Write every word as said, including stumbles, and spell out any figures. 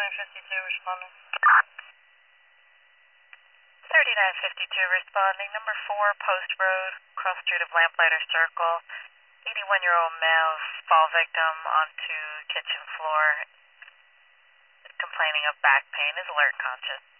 thirty-nine fifty-two responding. thirty-nine fifty-two responding, number four, Post Road, cross street of Lamplighter Circle. eighty-one-year-old male fall victim onto kitchen floor, complaining of back pain, is alert conscious.